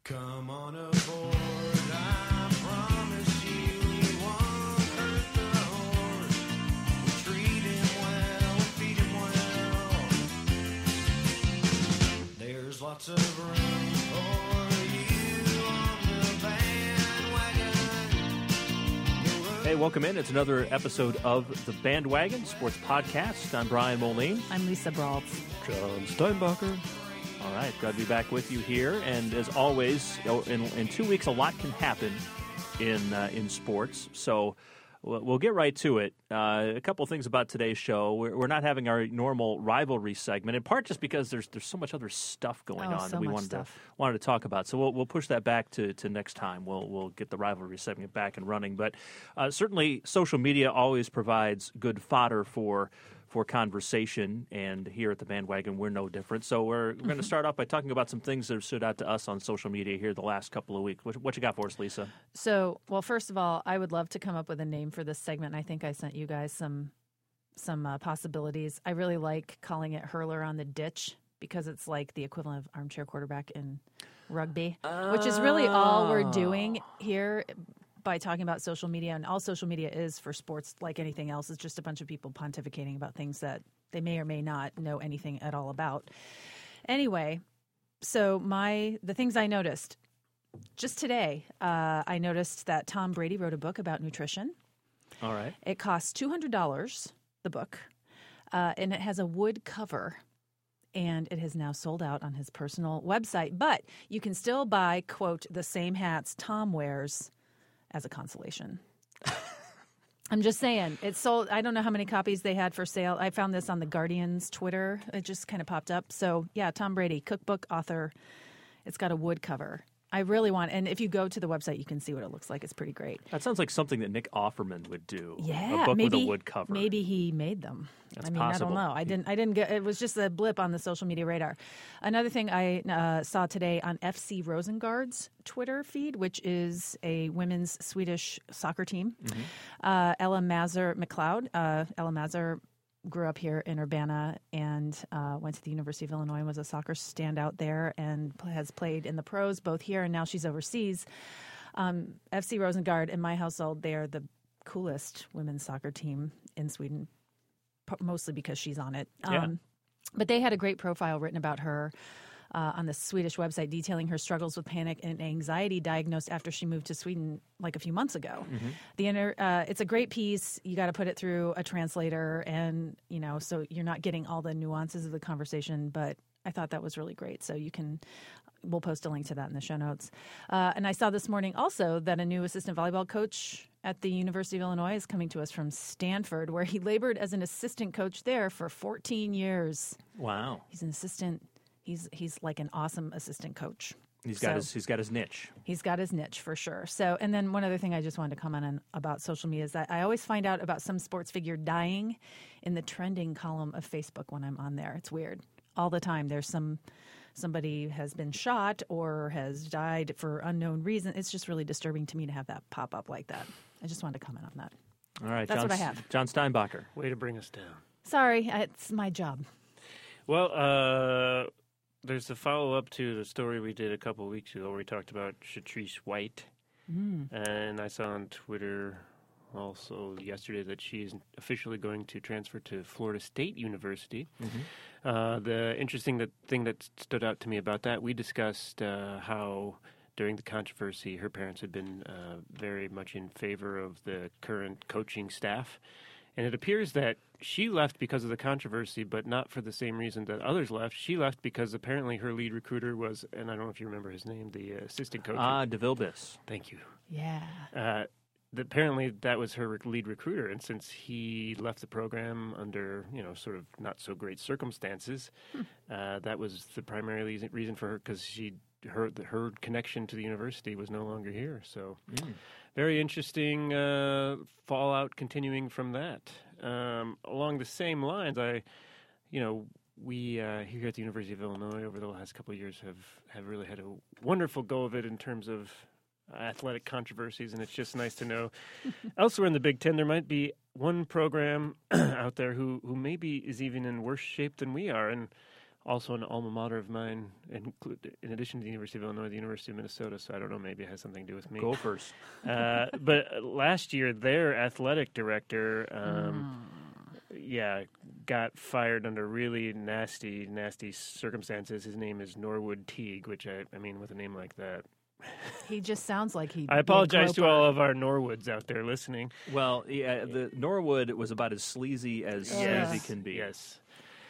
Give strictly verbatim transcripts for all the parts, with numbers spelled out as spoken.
Come on aboard, I promise you we won't hurt the horse. We'll treat him well and feed him well. There's lots of room for you on the bandwagon. Hey, welcome in. It's another episode of The Bandwagon Sports Podcast. I'm Brian Moline. I'm Lisa Braultz. John Steinbacher. All right, glad to be back with you here. And as always, in, in two weeks, a lot can happen in uh, in sports. So we'll, we'll get right to it. Uh, a couple of things about today's show. We're, we're not having our normal rivalry segment, in part just because there's there's so much other stuff going oh, on so that we much wanted stuff. to wanted to talk about. So we'll we'll push that back to, to next time. We'll we'll get the rivalry segment back and running. But uh, certainly, social media always provides good fodder for. for conversation, and here at the Bandwagon, we're no different. So we're, we're going to start off by talking about some things that have stood out to us on social media here the last couple of weeks. What, what you got for us, Lisa? So, well, first of all, I would love to come up with a name for this segment. I think I sent you guys some some uh, possibilities. I really like calling it Hurler on the Ditch because it's like the equivalent of armchair quarterback in rugby, oh. which is really all we're doing here by talking about social media. And all social media is for sports, like anything else, is just a bunch of people pontificating about things that they may or may not know anything at all about. Anyway, so my the things I noticed just today, uh, I noticed that Tom Brady wrote a book about nutrition. All right. It costs two hundred dollars, the book, uh, and it has a wood cover. And it has now sold out on his personal website. But you can still buy, quote, the same hats Tom wears as a consolation. I'm just saying, it's sold. I don't know how many copies they had for sale. I found this on the Guardian's Twitter. It just kind of popped up. So, yeah, Tom Brady, cookbook author. It's got a wood cover. I really want, and if you go to the website, you can see what it looks like. It's pretty great. That sounds like something that Nick Offerman would do. Yeah, a book maybe, with a wood cover. Maybe he made them. That's I mean, possible. I don't know. I didn't. I didn't get. It was just a blip on the social media radar. Another thing I uh, saw today on F C Rosengard's Twitter feed, which is a women's Swedish soccer team. Mm-hmm. Uh, Ella Mazur McLeod. Uh, Ella Mazur grew up here in Urbana and uh, went to the University of Illinois and was a soccer standout there and has played in the pros both here and now she's overseas. Um, F C Rosengard, in my household, they are the coolest women's soccer team in Sweden, mostly because she's on it. Yeah. Um, but they had a great profile written about her uh, on the Swedish website detailing her struggles with panic and anxiety diagnosed after she moved to Sweden like a few months ago. Mm-hmm. The inter, uh, it's a great piece. You got to put it through a translator and, you know, so you're not getting all the nuances of the conversation, but I thought that was really great. So you can, we'll post a link to that in the show notes. Uh, and I saw this morning also that a new assistant volleyball coach at the University of Illinois is coming to us from Stanford, where he labored as an assistant coach there for fourteen years. Wow. He's an assistant. He's he's like an awesome assistant coach. He's got so, his he's got his niche. He's got his niche for sure. So, and then one other thing I just wanted to comment on about social media is that I always find out about some sports figure dying in the trending column of Facebook when I'm on there. It's weird. All the time there's some somebody has been shot or has died for unknown reason. It's just really disturbing to me to have that pop up like that. I just wanted to comment on that. All right, that's John, what I have. John Steinbacher. Way to bring us down. Sorry, it's my job. Well, uh, there's a follow-up to the story we did a couple of weeks ago where we talked about Shatrice White. Mm. And I saw on Twitter also yesterday that she's officially going to transfer to Florida State University. Mm-hmm. Uh, the interesting that, thing that stood out to me about that, we discussed uh, how during the controversy her parents had been uh, very much in favor of the current coaching staff. And it appears that she left because of the controversy, but not for the same reason that others left. She left because apparently her lead recruiter was, and I don't know if you remember his name, the uh, assistant coach. Ah, DeVilbiss. Thank you. Yeah. Uh, the, apparently that was her lead recruiter, and since he left the program under, you know, sort of not so great circumstances, hmm. uh, that was the primary reason for her, because she her her connection to the university was no longer here. So. Mm. Very interesting uh, fallout continuing from that. Um, along the same lines, I, you know, we uh, here at the University of Illinois over the last couple of years have, have really had a wonderful go of it in terms of athletic controversies, and it's just nice to know elsewhere in the Big Ten there might be one program out there who, who maybe is even in worse shape than we are. And also an alma mater of mine, include, in addition to the University of Illinois, the University of Minnesota. So I don't know, maybe it has something to do with me. Gophers. Uh, but last year, their athletic director, um, yeah, got fired under really nasty, nasty circumstances. His name is Norwood Teague, which I, I mean, with a name like that. He just sounds like he. I apologize to all of our Norwoods out there listening. Well, yeah, the Norwood was about as sleazy as Yes. sleazy can be. Yes.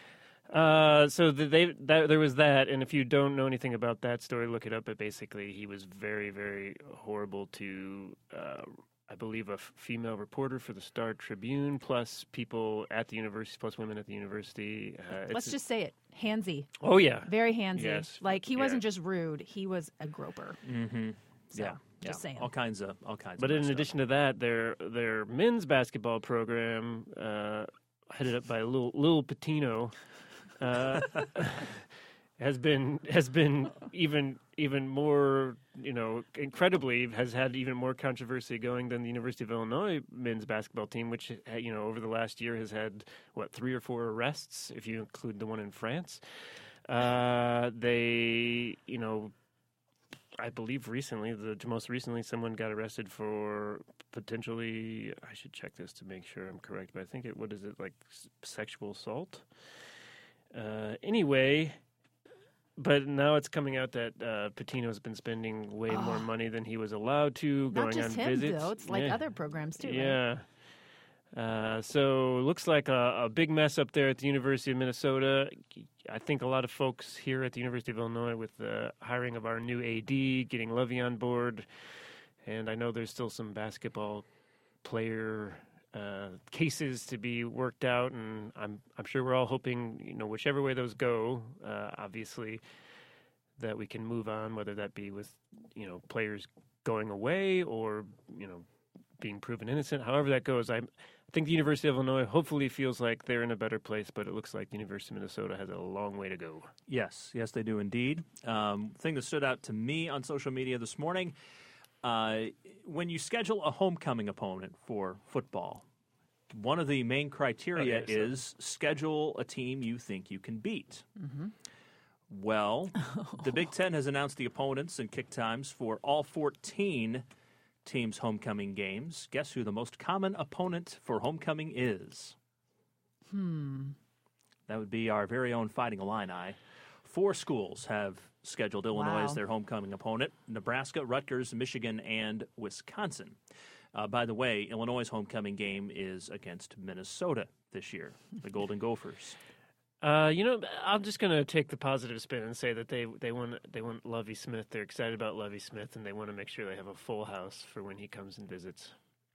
Uh, so the, they that, there was that, and if you don't know anything about that story, look it up. But basically, he was very, very horrible to, uh, I believe, a f- female reporter for the Star Tribune, plus people at the university, plus women at the university. Uh, Let's it's- just say it. Handsy. Oh yeah. Very handsy. Yes. Like he Yeah. wasn't just rude, he was a groper. Mm-hmm. So, yeah, just yeah. saying. all kinds of all kinds. But of in stuff. addition to that, their their men's basketball program, uh, headed up by Lil, Lil Patino, uh, has been has been even even more, you know, incredibly has had even more controversy going than the University of Illinois men's basketball team, which, you know, over the last year has had what three or four arrests if you include the one in France. Uh, they, you know. I believe recently, the most recently, someone got arrested for potentially. I should check this to make sure I'm correct, but I think it. What is it like? S- sexual assault. Uh, anyway, but now it's coming out that uh, Patino's been spending way more Oh. money than he was allowed to, Not going just on him visits. though; it's like Yeah. other programs too. Right? Yeah. Uh, so looks like a, a big mess up there at the University of Minnesota. I think a lot of folks here at the University of Illinois with the hiring of our new A D, getting Lovey on board, and I know there's still some basketball player uh, cases to be worked out, and I'm I'm sure we're all hoping, you know, whichever way those go, uh, obviously, that we can move on, whether that be with, you know, players going away or, you know, being proven innocent. However that goes, I I think the University of Illinois hopefully feels like they're in a better place, but it looks like the University of Minnesota has a long way to go. Yes, yes, they do indeed. Um, thing that stood out to me on social media this morning: uh, when you schedule a homecoming opponent for football, one of the main criteria Okay, so- is schedule a team you think you can beat. Mm-hmm. Well, the Big Ten has announced the opponents and kick times for all fourteen teams' homecoming games. Guess who the most common opponent for homecoming is? Hmm. That would be our very own Fighting Illini. Four schools have scheduled Illinois Wow. as their homecoming opponent: Nebraska, Rutgers, Michigan, and Wisconsin. Uh, by the way, Illinois' homecoming game is against Minnesota this year, the Golden Gophers. Uh, you know, I'm just gonna take the positive spin and say that they they want they want Lovey Smith. They're excited about Lovey Smith, and they want to make sure they have a full house for when he comes and visits.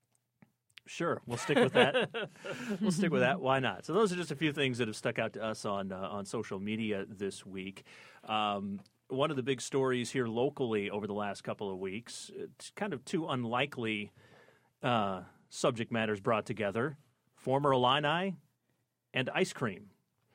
Sure, we'll stick with that. we'll stick with that. Why not? So those are just a few things that have stuck out to us on uh, on social media this week. Um, one of the big stories here locally over the last couple of weeks, it's kind of two unlikely uh, subject matters brought together: former Illini and ice cream.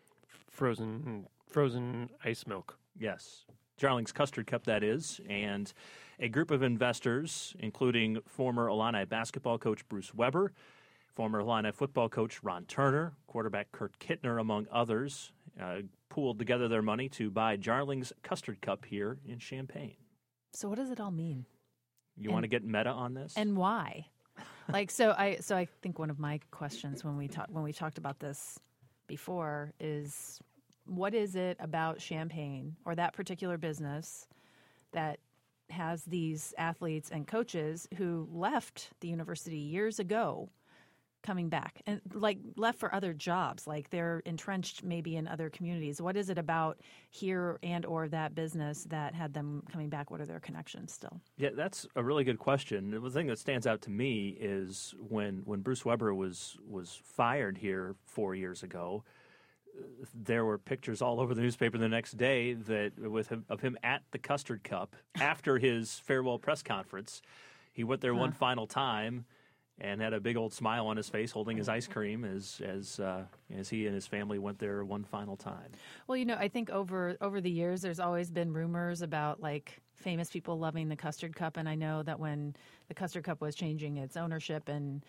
Frozen frozen ice milk. Yes, Jarling's Custard Cup, that is. And a group of investors, including former Illini basketball coach Bruce Weber, former Illini football coach Ron Turner, quarterback Kurt Kittner, among others, uh, pooled together their money to buy Jarling's Custard Cup here in Champaign. So what does it all mean, You And- want to get meta on this? and why? Like, so I so I think one of my questions when we talked when we talked about this before is, what is it about Champaign or that particular business that has these athletes and coaches who left the university years ago coming back and like left for other jobs, like they're entrenched maybe in other communities? What is it about here and or that business that had them coming back? What are their connections still? Yeah, that's a really good question. The thing that stands out to me is when, when Bruce Weber was was fired here four years ago, there were pictures all over the newspaper the next day that with him, of him at the Custard Cup after his farewell press conference. He went there one final time and had a big old smile on his face, holding his ice cream as as uh, as he and his family went there one final time. Well, you know, I think over over the years, there's always been rumors about like famous people loving the Custard Cup, and I know that when the Custard Cup was changing its ownership and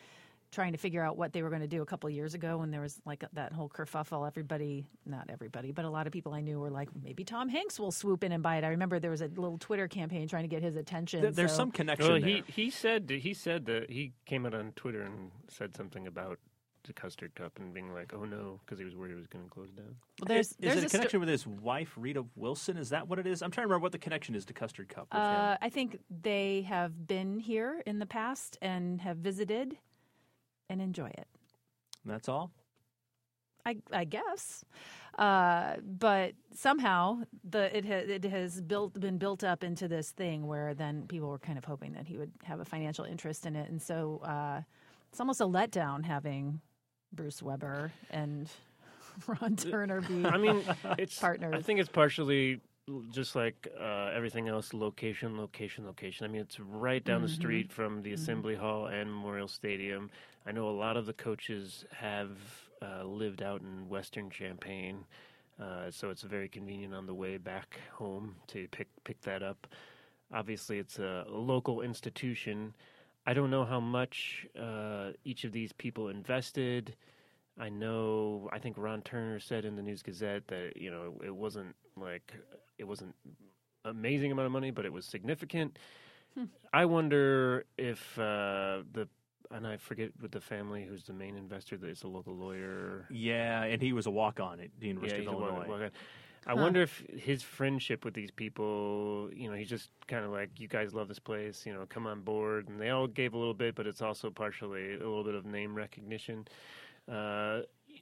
trying to figure out what they were going to do a couple of years ago when there was like that whole kerfuffle. Everybody, not everybody, but a lot of people I knew were like, maybe Tom Hanks will swoop in and buy it. I remember there was a little Twitter campaign trying to get his attention. Th- There's so- some connection Well, there. he he said he said that he came out on Twitter and said something about the Custard Cup and being like, "Oh no," because he was worried it was going to close down. Well, there's, is there's it a a sto- connection with his wife, Rita Wilson? Is that what it is? I'm trying to remember what the connection is to Custard Cup with Uh, him. I think they have been here in the past and have visited and enjoy it. That's all? I, I guess, uh, but somehow the it has it has built been built up into this thing where then people were kind of hoping that he would have a financial interest in it, and so uh, it's almost a letdown having Bruce Weber and Ron Turner be I mean, it's partners. I think it's partially just like uh, everything else, location, location, location. I mean, it's right down the street from the Assembly Hall and Memorial Stadium. I know a lot of the coaches have uh, lived out in Western Champaign, uh, so it's very convenient on the way back home to pick pick that up. Obviously, it's a local institution. I don't know how much uh, each of these people invested. I know, I think Ron Turner said in the News Gazette that, you know, it wasn't like, it wasn't amazing amount of money, but it was significant. Hmm. I wonder if uh, the, and I forget with the family who's the main investor, that is a local lawyer. Yeah, and he was a walk-on at the University he's of a walk- Illinois. walk-on. I Huh. wonder if his friendship with these people, you know, he's just kind of like, you guys love this place, you know, come on board. And they all gave a little bit, but it's also partially a little bit of name recognition. Uh,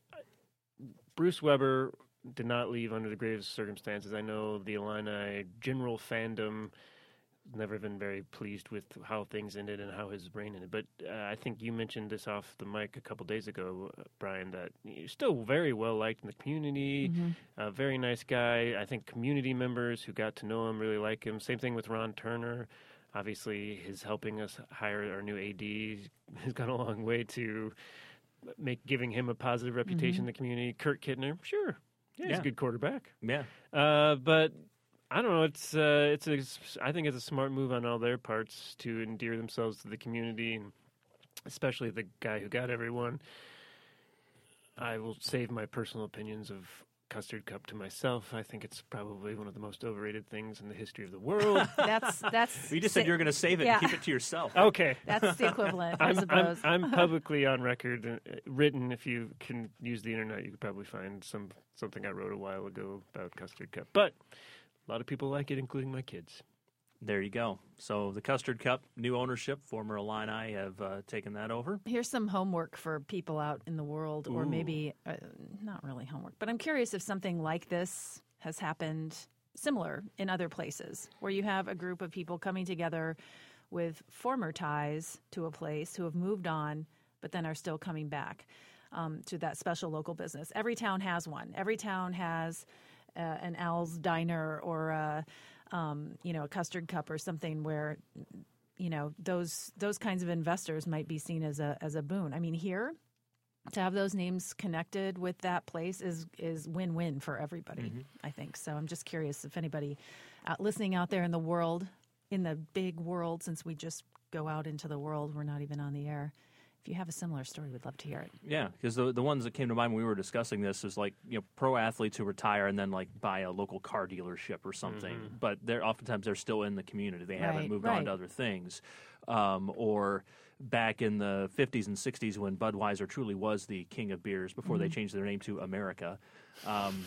Bruce Weber did not leave under the gravest circumstances. I know the Illini general fandom never been very pleased with how things ended and how his reign ended. But uh, I think you mentioned this off the mic a couple days ago, uh, Brian, that he's still very well liked in the community. Mm-hmm. A very nice guy. I think community members who got to know him really like him. Same thing with Ron Turner. Obviously, his helping us hire our new A D has gone a long way to make giving him a positive reputation in the community. Kurt Kittner, sure, yeah, he's Yeah. a good quarterback. Yeah. Uh, but I don't know. It's uh, it's a, I think it's a smart move on all their parts to endear themselves to the community, and especially the guy who got everyone. I will save my personal opinions of Custard Cup to myself. I think it's probably one of the most overrated things in the history of the world. That's that's. You just said sa- you were going to save it Yeah. and keep it to yourself. Okay. That's the equivalent, I I'm, I'm, suppose. I'm publicly on record, uh, written. If you can use the internet, you could probably find some something I wrote a while ago about Custard Cup. But a lot of people like it, including my kids. There you go. So the Custard Cup, new ownership, former Illini have uh, taken that over. Here's some homework for people out in the world, or Ooh. maybe uh, not really homework, but I'm curious if something like this has happened similar in other places where you have a group of people coming together with former ties to a place who have moved on, but then are still coming back um, to that special local business. Every town has one. Every town has uh, an Al's Diner or a, um, you know, a Custard Cup or something where you know those those kinds of investors might be seen as a as a boon. I mean, here to have those names connected with that place is is win win for everybody. I think so. I'm just curious if anybody out, listening out there in the world, in the big world, since we just go out into the world, we're not even on the air. If you have a similar story, we'd love to hear it. Yeah, because the the ones that came to mind when we were discussing this is like you know pro athletes who retire and then like buy a local car dealership or something, but they're oftentimes they're still in the community. They haven't Right, moved on right. to other things, um, or back in the fifties and sixties when Budweiser truly was the king of beers before they changed their name to America. Um,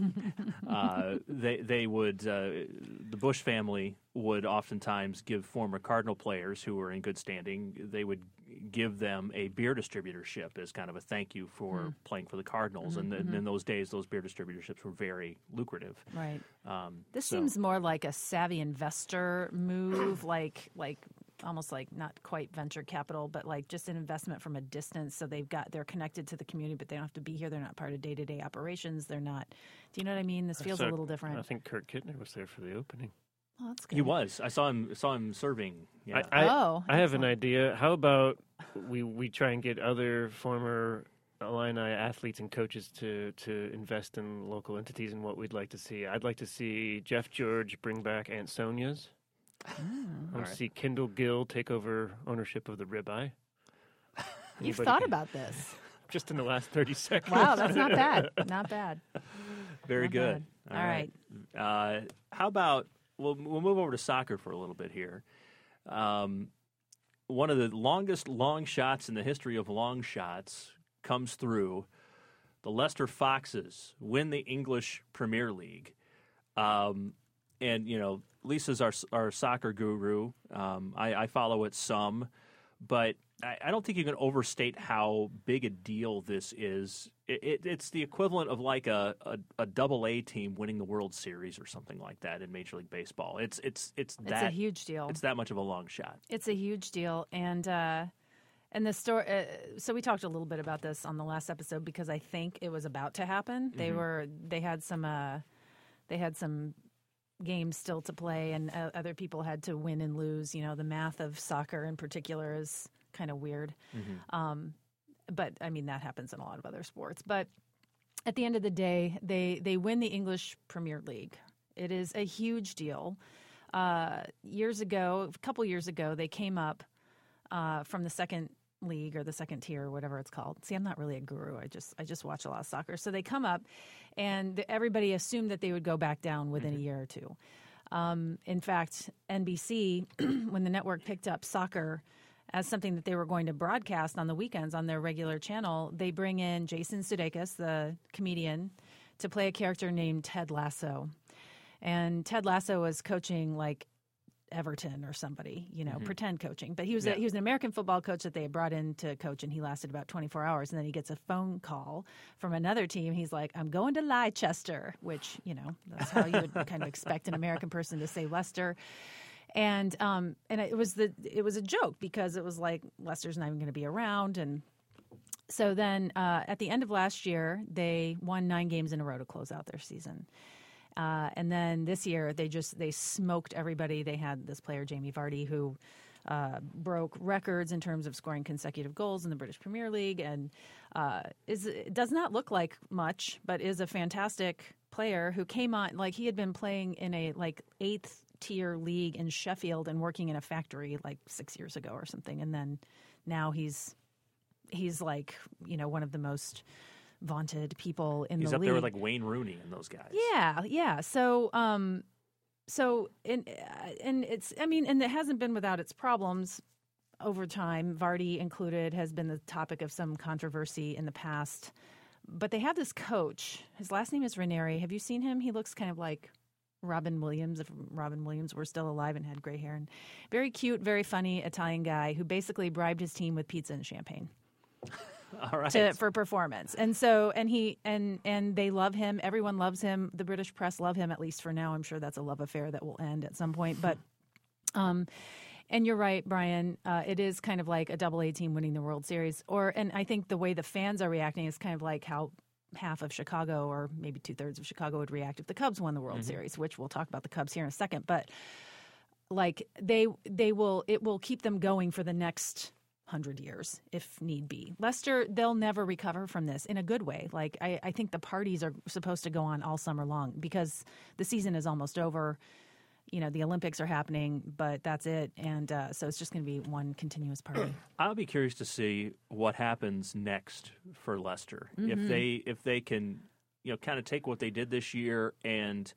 uh, they they would uh, the Bush family would oftentimes give former Cardinal players who were in good standing. They would give them a beer distributorship as kind of a thank you for playing for the Cardinals. And th- in those days, those beer distributorships were very lucrative. Right. Um, This so- seems more like a savvy investor move, like like almost like not quite venture capital, but like just an investment from a distance. So they've got they're connected to the community, but they don't have to be here. They're not part of day to day operations. They're not. Do you know what I mean? This feels So, a little different. I think Kurt Kittner was there for the opening. Oh, that's good. He was. I saw him. Saw him serving. Yeah. I, I, Oh, I have an idea. How about we we try and get other former Illini athletes and coaches to, to invest in local entities and what we'd like to see. I'd like to see Jeff George bring back Aunt Sonia's. I want Alright. to see Kendall Gill take over ownership of the Ribeye. You've Anybody thought can- about this. Just in the last thirty seconds. Wow, that's not bad. Not bad. Very Not good. bad. All right. Uh, how about we'll we'll move over to soccer for a little bit here. Um, one of the longest long shots in the history of long shots comes through. The Leicester Foxes win the English Premier League, um, and you know Lisa's our our soccer guru. Um, I, I follow it some, but I, I don't think you can overstate how big a deal this is. It, it, it's the equivalent of like a, a, a double A team winning the World Series or something like that in Major League Baseball. It's it's it's It's that a huge deal. It's that much of a long shot. It's a huge deal, and uh, and the story. Uh, so we talked a little bit about this on the last episode because I think it was about to happen. They Mm-hmm. were they had some uh, they had some games still to play, and uh, other people had to win and lose. You know, the math of soccer in particular is kind of weird. Mm-hmm. Um, but I mean that happens in a lot of other sports. But at the end of the day, they they win the English Premier League. It is a huge deal. Uh, years ago, a couple years ago, they came up uh, from the second league or the second tier or whatever it's called. See, I'm not really a guru. I just I just watch a lot of soccer. So they come up, and everybody assumed that they would go back down within a year or two. Um, in fact, N B C, when the network picked up soccer as something that they were going to broadcast on the weekends on their regular channel, they bring in Jason Sudeikis, the comedian, to play a character named Ted Lasso. And Ted Lasso was coaching like Everton or somebody, you know, pretend coaching. But he was Yeah. a, he was an American football coach that they had brought in to coach, and he lasted about twenty-four hours. And then he gets a phone call from another team. He's like, "I'm going to Leicester," which, you know, that's how you would kind of expect an American person to say Leicester. And um and it was the it was a joke because it was like Leicester's not even going to be around. And so then uh, at the end of last year, they won nine games in a row to close out their season. Uh, and then this year, they just they smoked everybody. They had this player, Jamie Vardy, who uh, broke records in terms of scoring consecutive goals in the British Premier League, and uh, is does not look like much, but is a fantastic player who came on like he had been playing in a like eighth tier league in Sheffield and working in a factory like six years ago or something, and then now he's he's like you know one of the most vaunted people in He's the up league. there with like Wayne Rooney and those guys. Yeah, yeah. So, um, so and and it's I mean, and it hasn't been without its problems over time. Vardy included has been the topic of some controversy in the past, but they have this coach. His last name is Ranieri. Have you seen him? He looks kind of like Robin Williams, if Robin Williams were still alive and had gray hair, and very cute, very funny Italian guy who basically bribed his team with pizza and champagne. All right. To, for performance, and so and he and and they love him. Everyone loves him. The British press love him, at least for now. I'm sure that's a love affair that will end at some point. But, um, and you're right, Brian. Uh, it is kind of like a double A team winning the World Series, or and I think the way the fans are reacting is kind of like how half of Chicago, or maybe two thirds of Chicago, would react if the Cubs won the World Mm-hmm. Series. Which we'll talk about the Cubs here in a second, but like they they will it will keep them going for the next hundred years if need be. Leicester, they'll never recover from this in a good way. Like I, I think the parties are supposed to go on all summer long because the season is almost over. You know, the Olympics are happening, but that's it. And uh, so it's just going to be one continuous party. I'll be curious to see what happens next for Leicester. If they if they can, you know, kind of take what they did this year and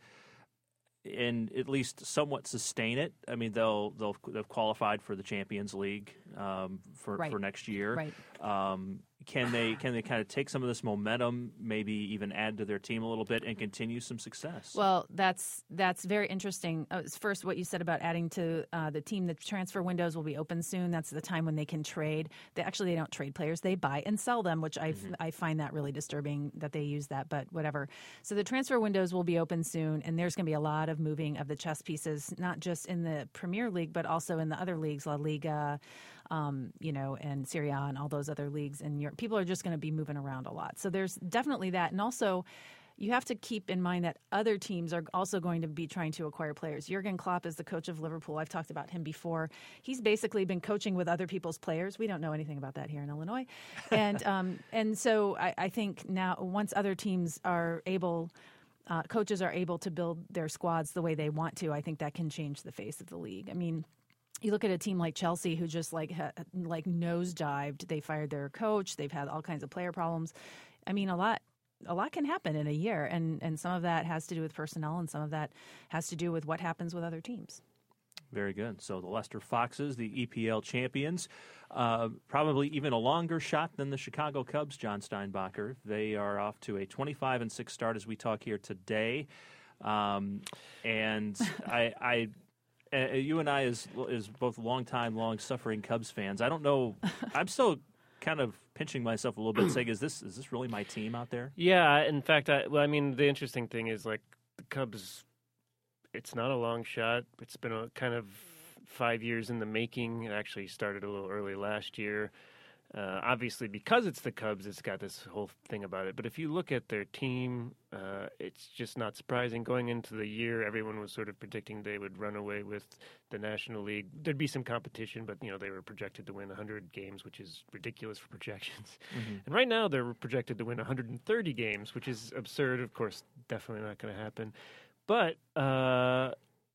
and at least somewhat sustain it. I mean, they'll they'll they've qualified for the Champions League um, for Right. for next year. Right. Um, can they can they kind of take some of this momentum, maybe even add to their team a little bit, and continue some success? Well, that's that's very interesting. Uh, first, what you said about adding to uh, the team, the transfer windows will be open soon. That's the time when they can trade. They actually they don't trade players; they buy and sell them, which I Mm-hmm. I find that really disturbing that they use that. But whatever. So the transfer windows will be open soon, and there's going to be a lot of moving of the chess pieces, not just in the Premier League, but also in the other leagues, La Liga, um, you know, and Serie A, and all those other leagues in Europe. People are just going to be moving around a lot. So there's definitely that. And also, you have to keep in mind that other teams are also going to be trying to acquire players. Jurgen Klopp is the coach of Liverpool. I've talked about him before. He's basically been coaching with other people's players. We don't know anything about that here in Illinois. And um, and so I, I think now once other teams are able uh, coaches are able to build their squads the way they want to, I think that can change the face of the league. I mean, you look at a team like Chelsea, who just like ha, like nosedived. They fired their coach. They've had all kinds of player problems. I mean, a lot. A lot can happen in a year, and, and some of that has to do with personnel, and some of that has to do with what happens with other teams. Very good. So the Leicester Foxes, the E P L champions, uh, probably even a longer shot than the Chicago Cubs, John Steinbacher. They are off to a twenty-five and six start as we talk here today. Um, and I, I uh, you and I, as, as both long-time, long-suffering Cubs fans, I don't know, I'm still kind of pinching myself a little bit, saying, "Is this is this really my team out there?" Yeah, in fact, I, well, I mean, the interesting thing is like the Cubs. It's not a long shot. It's been a kind of five years in the making. It actually started a little early last year. Uh, obviously, because it's the Cubs, it's got this whole thing about it. But if you look at their team, uh, it's just not surprising. Going into the year, everyone was sort of predicting they would run away with the National League. There'd be some competition, but you know they were projected to win one hundred games, which is ridiculous for projections. Mm-hmm. And right now, they're projected to win one hundred thirty games, which is absurd. Of course, definitely not going to happen. But uh,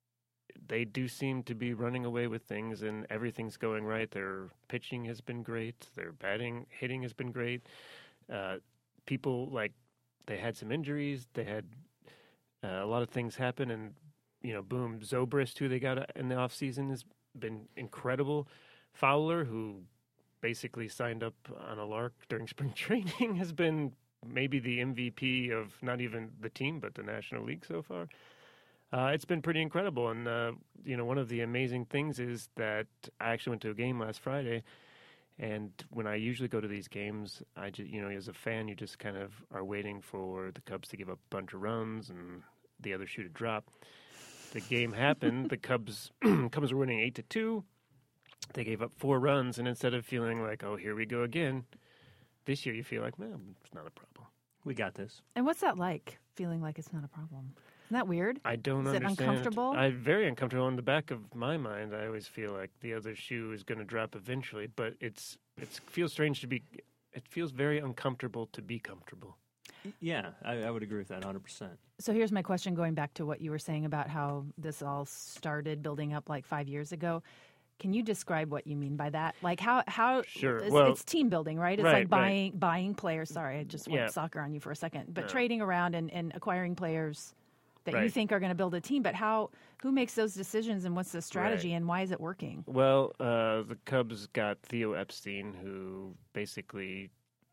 they do seem to be running away with things, and everything's going right. Their pitching has been great. Their batting, hitting has been great. Uh, people, like, they had some injuries. They had uh, a lot of things happen, and, you know, boom, Zobrist, who they got in the offseason, has been incredible. Fowler, who basically signed up on a lark during spring training, has been maybe the M V P of not even the team, but the National League so far. Uh, it's been pretty incredible. And, uh, you know, one of the amazing things is that I actually went to a game last Friday. And when I usually go to these games, I just, you know, as a fan, you just kind of are waiting for the Cubs to give up a bunch of runs and the other shoe to drop. The game happened. The Cubs, Cubs were winning eight to two. They gave up four runs. And instead of feeling like, oh, here we go again, this year you feel like, man, it's not a problem. We got this. And what's that like, feeling like it's not a problem? Isn't that weird? I don't Is understand. Is it uncomfortable? I'm very uncomfortable. In the back of my mind, I always feel like the other shoe is going to drop eventually, but it's it feels strange to be, it feels very uncomfortable to be comfortable. Yeah, I, I would agree with that one hundred percent. So here's my question, going back to what you were saying about how this all started building up like five years ago. Can you describe what you mean by that? Like how how sure. it's, well, it's team building, right? It's right, like buying right. buying players. Sorry, I just went yeah. soccer on you for a second. But no. trading around and, and acquiring players that right. you think are going to build a team. But how who makes those decisions, and what's the strategy, right. and why is it working? Well, uh, the Cubs got Theo Epstein, who basically,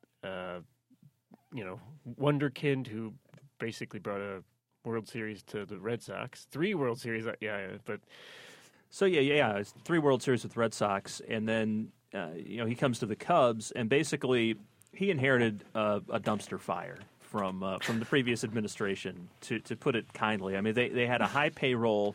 uh, you know, wonderkind, who basically brought a World Series to the Red Sox. Three World Series, yeah, but... So, yeah, yeah, yeah, it's three World Series with Red Sox, and then, uh, you know, he comes to the Cubs, and basically he inherited uh, a dumpster fire from uh, from the previous administration, to, to put it kindly. I mean, they, they had a high payroll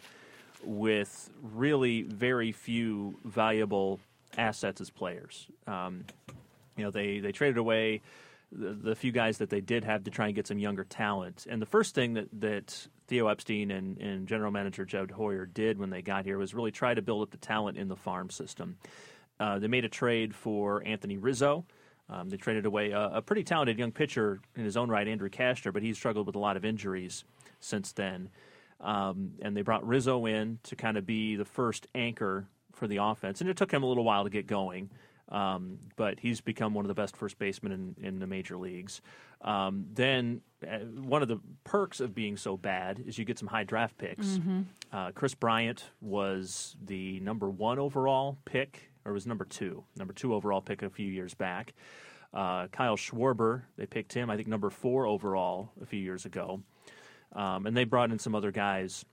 with really very few valuable assets as players. Um, you know, they, they traded away the, the few guys that they did have to try and get some younger talent. And the first thing that, that Theo Epstein and, and general manager Jed Hoyer did when they got here was really try to build up the talent in the farm system. Uh, they made a trade for Anthony Rizzo. Um, they traded away a, a pretty talented young pitcher in his own right, Andrew Cashner, but he's struggled with a lot of injuries since then. Um, and they brought Rizzo in to kind of be the first anchor for the offense. And it took him a little while to get going. Um, but he's become one of the best first basemen in, in the major leagues. Um, then uh, one of the perks of being so bad is you get some high draft picks. Mm-hmm. Uh, Chris Bryant was the number one overall pick, or was number two, number two overall pick a few years back. Uh, Kyle Schwarber, they picked him, I think, number four overall a few years ago. Um, and they brought in some other guys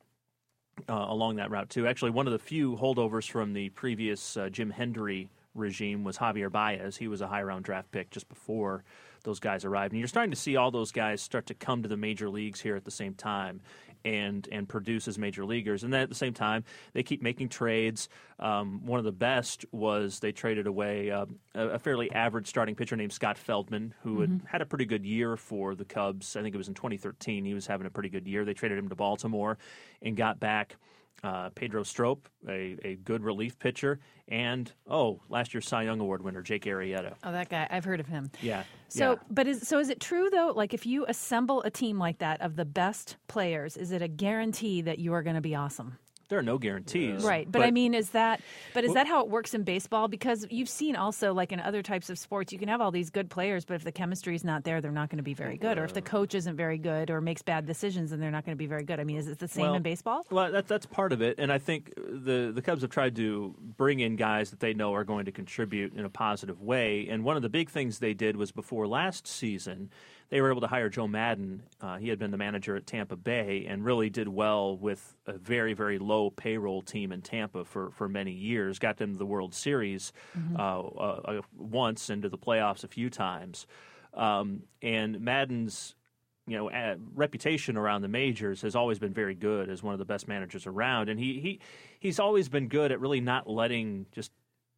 uh, along that route, too. Actually, one of the few holdovers from the previous uh, Jim Hendry regime was Javier Baez. He was a high-round draft pick just before those guys arrived. And you're starting to see all those guys start to come to the major leagues here at the same time and and produce as major leaguers. And then at the same time, they keep making trades. Um, one of the best was they traded away uh, a, a fairly average starting pitcher named Scott Feldman, who mm-hmm. had had a pretty good year for the Cubs. I think it was in twenty thirteen. He was having a pretty good year. They traded him to Baltimore and got back Uh, Pedro Strop, a, a good relief pitcher, and, oh, last year's Cy Young Award winner, Jake Arrieta. Oh, that guy. I've heard of him. Yeah. So, yeah. but is so is it true, though, like if you assemble a team like that of the best players, is it a guarantee that you are going to be awesome? There are no guarantees. Right, but, I mean, is that but is Well- that how it works in baseball? Because you've seen also, like in other types of sports, you can have all these good players, but if the chemistry is not there, they're not going to be very good. Or if the coach isn't very good or makes bad decisions, then they're not going to be very good. I mean, is it the same Well, in baseball? Well, that, that's part of it, and I think the the Cubs have tried to bring in guys that they know are going to contribute in a positive way. And one of the big things they did was before last season, they were able to hire Joe Madden. Uh, he had been the manager at Tampa Bay and really did well with a very, very low payroll team in Tampa for, for many years. Got them to the World Series Mm-hmm. uh, uh, once and to the playoffs a few times. Um, and Madden's you know, uh, reputation around the majors has always been very good as one of the best managers around. And he, he he's always been good at really not letting just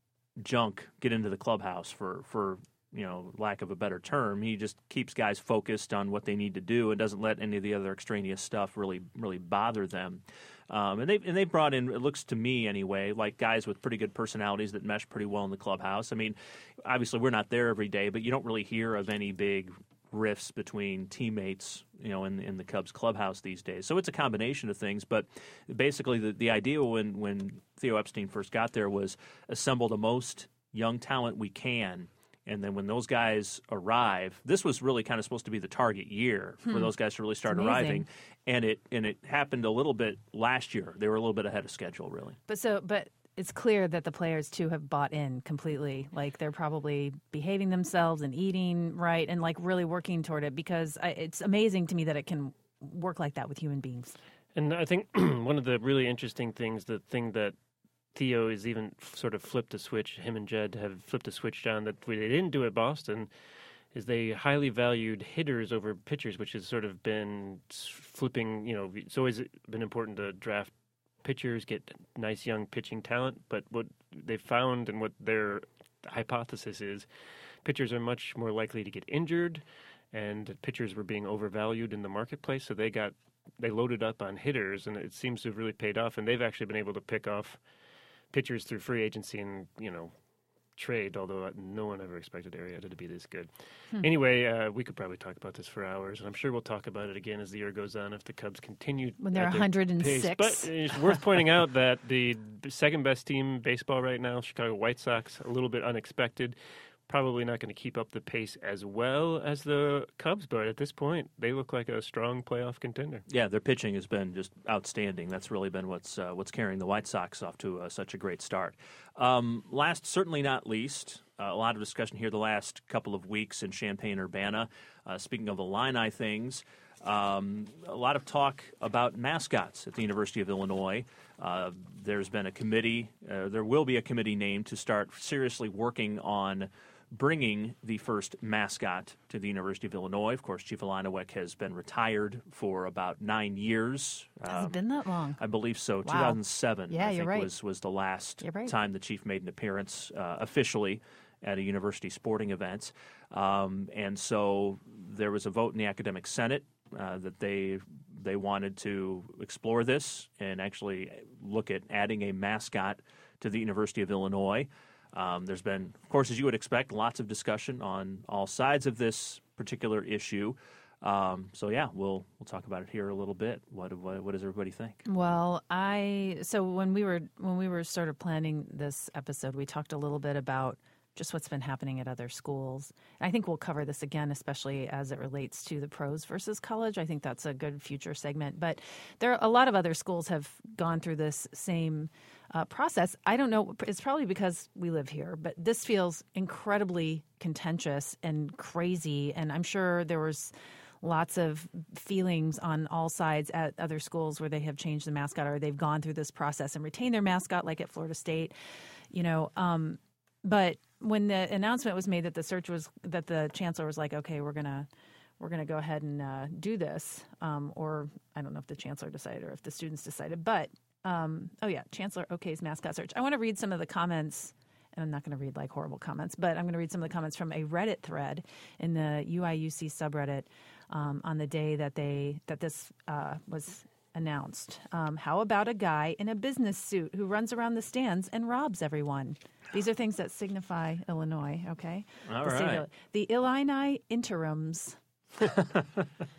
junk get into the clubhouse for, for you know, lack of a better term. He just keeps guys focused on what they need to do and doesn't let any of the other extraneous stuff really really bother them. Um, and they and they brought in, it looks to me anyway, like guys with pretty good personalities that mesh pretty well in the clubhouse. I mean, obviously we're not there every day, but you don't really hear of any big rifts between teammates, you know, in in the Cubs clubhouse these days. So it's a combination of things, but basically the, the idea when, when Theo Epstein first got there was assemble the most young talent we can. And then when those guys arrive, this was really kind of supposed to be the target year for those guys to really start amazing. arriving. And it and it happened a little bit last year. They were a little bit ahead of schedule, really. But so, but it's clear that the players too have bought in completely. Like they're probably behaving themselves and eating right and like really working toward it, because I, it's amazing to me that it can work like that with human beings. And I think one of the really interesting things, the thing that Theo has even sort of flipped a switch, him and Jed have flipped a switch down that they didn't do at Boston, is they highly valued hitters over pitchers, which has sort of been flipping, you know, it's always been important to draft pitchers, get nice young pitching talent, but what they found and what their hypothesis is, pitchers are much more likely to get injured, and pitchers were being overvalued in the marketplace, so they got they loaded up on hitters, and it seems to have really paid off, and they've actually been able to pick off pitchers through free agency and, you know, trade, although no one ever expected Arrieta to be this good. Hmm. Anyway, uh, we could probably talk about this for hours, and I'm sure we'll talk about it again as the year goes on if the Cubs continue When they're at their one hundred six. pace. But it's worth pointing out that the second best team in baseball right now, Chicago White Sox, a little bit unexpected, probably not going to keep up the pace as well as the Cubs, but at this point, they look like a strong playoff contender. Yeah, their pitching has been just outstanding. That's really been what's uh, what's carrying the White Sox off to uh, such a great start. Um, last, certainly not least, uh, a lot of discussion here the last couple of weeks in Champaign-Urbana. Uh, speaking of Illini things, um, a lot of talk about mascots at the University of Illinois. Uh, there's been a committee, uh, there will be a committee named to start seriously working on bringing the first mascot to the University of Illinois. Of course, Chief Illiniwek has been retired for about nine years. Has Um, it been that long? I believe so. Wow. two thousand seven, Yeah, I you're think, right. was, was the last You're right. time the Chief made an appearance uh, officially at a university sporting event. Um, and so there was a vote in the Academic Senate uh, that they they wanted to explore this and actually look at adding a mascot to the University of Illinois. Um, there's been, of course, as you would expect, lots of discussion on all sides of this particular issue. Um, so yeah, we'll we'll talk about it here a little bit. What what, what does everybody think? Well, I so when we were when we were sort of planning this episode, we talked a little bit about just what's been happening at other schools. And I think we'll cover this again, especially as it relates to the pros versus college. I think that's a good future segment. But there are a lot of other schools have gone through this same uh, process. I don't know. It's probably because we live here, but this feels incredibly contentious and crazy. And I'm sure there was lots of feelings on all sides at other schools where they have changed the mascot or they've gone through this process and retained their mascot, like at Florida State, you know. Um, but when the announcement was made that the search was that the chancellor was like, okay, we're gonna we're gonna go ahead and uh, do this, um, or I don't know if the chancellor decided or if the students decided, but um, oh yeah, chancellor okay's mascot search. I want to read some of the comments. And I'm not going to read like horrible comments, but I'm going to read some of the comments from a Reddit thread in the U I U C subreddit um, on the day that they that this uh, was announced. Um, how about a guy in a business suit who runs around the stands and robs everyone? These are things that signify Illinois. Okay, All the state of right. Ill- the Illini interims.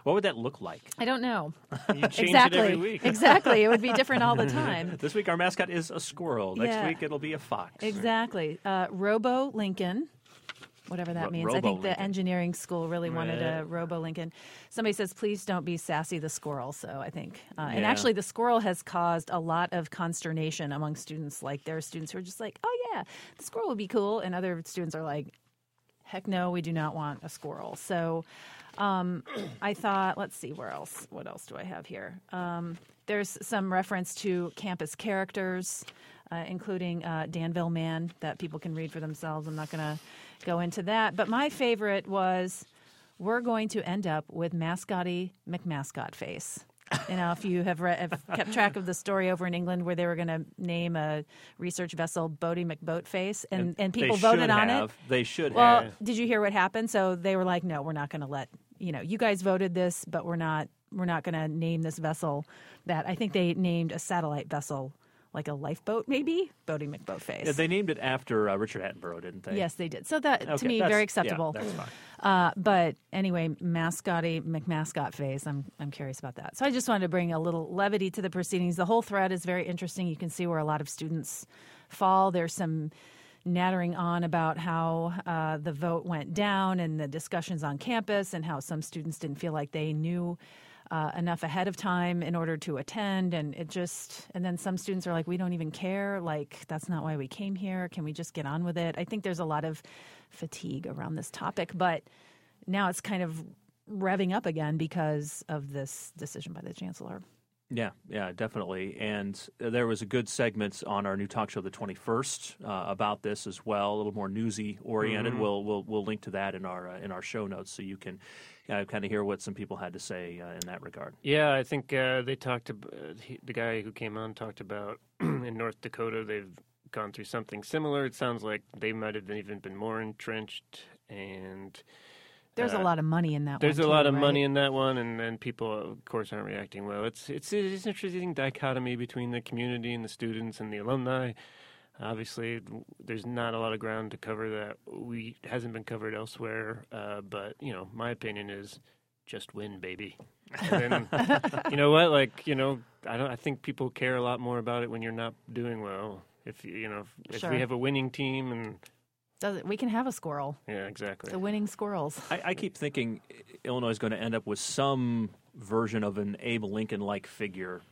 What would that look like? I don't know. You change exactly. it every week. Exactly. It would be different all the time. This week our mascot is a squirrel. Next Yeah. week it'll be a fox. Exactly. Uh, Robo Lincoln. Whatever that Ro- means. I think the Robo-Lincoln. engineering school really wanted a Right. Robo Lincoln. Somebody says, please don't be Sassy the squirrel. So I think, uh, and Yeah. actually, the squirrel has caused a lot of consternation among students. Like, there are students who are just like, oh, yeah, the squirrel would be cool. And other students are like, heck no, we do not want a squirrel. So um, I thought, let's see, where else? What else do I have here? Um, there's some reference to campus characters, uh, including uh, Danville Man, that people can read for themselves. I'm not going to go into that. But my favorite was, we're going to end up with Mascotty McMascot Face. You know, if you have, re- have kept track of the story over in England where they were going to name a research vessel Bodie McBoatface, and, and people they voted should on have. it. They should Well, have. did you hear what happened? So they were like, no, we're not going to let, you know, you guys voted this, but we're not, we're not going to name this vessel that. I think they named a satellite vessel, like a lifeboat, maybe? Bodie McBoatface. Yeah, they named it after uh, Richard Attenborough, didn't they? Yes, they did. So that, Okay, to me, that's- very yeah, acceptable. that's fine. Uh, but anyway, mascotty McMascot face. I'm I'm curious about that. So I just wanted to bring a little levity to the proceedings. The whole thread is very interesting. You can see where a lot of students fall. There's some nattering on about how uh, the vote went down and the discussions on campus, and how some students didn't feel like they knew uh, enough ahead of time in order to attend. And it just, and then some students are like, we don't even care. Like, that's not why we came here. Can we just get on with it? I think there's a lot of fatigue around this topic, but now it's kind of revving up again because of this decision by the chancellor. Yeah, yeah, definitely. And there was a good segment on our new talk show, the twenty-first, uh, about this as well. A little more newsy oriented. Mm-hmm. We'll we'll we'll link to that in our uh, in our show notes, so you can uh, kind of hear what some people had to say uh, in that regard. Yeah, I think uh, they talked about, uh, he, the guy who came on talked about in North Dakota, they've gone through something similar. It sounds like they might have even been more entrenched, and There's Uh, a lot of money in that there's one. a lot too, of right? money in that one, and, and people, of course, aren't reacting well. It's it's it's an interesting dichotomy between the community and the students and the alumni. Obviously, there's not a lot of ground to cover that we hasn't been covered elsewhere. Uh, but you know, my opinion is just win, baby. And then, you know what? Like, you know, I don't. I think people care a lot more about it when you're not doing well. If you know, if, Sure. if we have a winning team, and Does it, we can have a squirrel. yeah, exactly. The winning squirrels. I, I keep thinking Illinois is going to end up with some version of an Abe Lincoln-like figure.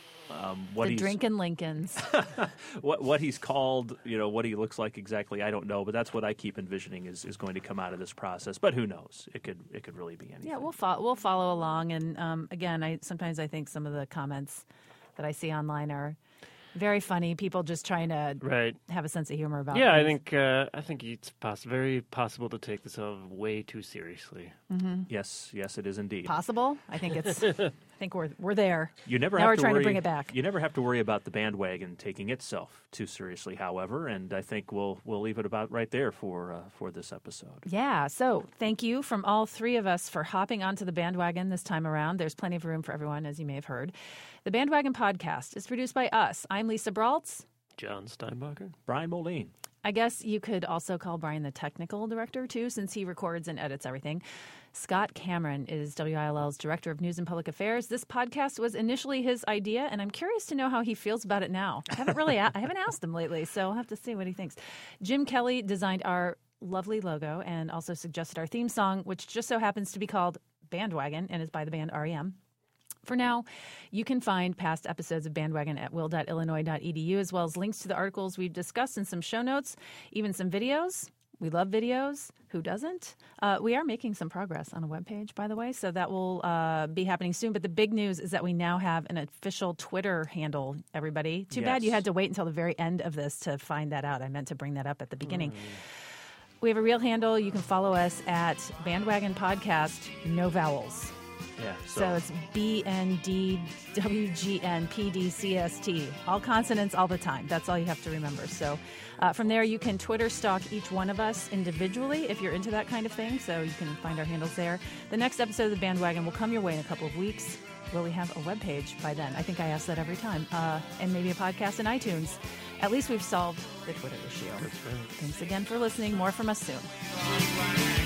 Um, what the he's drinking Lincolns. what what he's called, you know, what he looks like exactly, I don't know, but that's what I keep envisioning is, is going to come out of this process. But who knows? It could it could really be anything. Yeah, we'll fo- we'll follow along. And um, again, I sometimes I think some of the comments that I see online are very funny. People just trying to Right. have a sense of humor about. Yeah, I things. think uh, I think it's poss- very possible to take this off way too seriously. Yes, yes, it is indeed. possible. I think it's. I think we're we're there. You never Now have we're to trying to worry, bring it back. You never have to worry about the bandwagon taking itself too seriously, however, and I think we'll we'll leave it about right there for uh, for this episode. Yeah. So thank you from all three of us for hopping onto the bandwagon this time around. There's plenty of room for everyone, as you may have heard. The Bandwagon Podcast is produced by us. I'm Lisa Braultz. John Steinbacher. Brian Moline. I guess you could also call Brian the technical director, too, since he records and edits everything. Scott Cameron is W I L L's Director of News and Public Affairs. This podcast was initially his idea, and I'm curious to know how he feels about it now. I haven't really a- I haven't asked him lately, so I'll have to see what he thinks. Jim Kelly designed our lovely logo and also suggested our theme song, which just so happens to be called Bandwagon and is by the band R E M. For now, you can find past episodes of Bandwagon at will dot illinois dot e d u, as well as links to the articles we've discussed and some show notes, even some videos. We love videos. Who doesn't? Uh, we are making some progress on a webpage, by the way, so that will uh, be happening soon. But the big news is that we now have an official Twitter handle, everybody. Too bad you Yes. had to wait until the very end of this to find that out. I meant to bring that up at the beginning. We have a real handle. You can follow us at Bandwagon Podcast, no vowels. Yeah. So it's B N D W G N P D C S T. All consonants all the time. That's all you have to remember. So uh, from there, you can Twitter stalk each one of us individually if you're into that kind of thing. So you can find our handles there. The next episode of The Bandwagon will come your way in a couple of weeks. Will we have a webpage by then? I think I ask that every time. Uh, and maybe a podcast in iTunes. At least we've solved the Twitter issue. That's right. Thanks again for listening. More from us soon.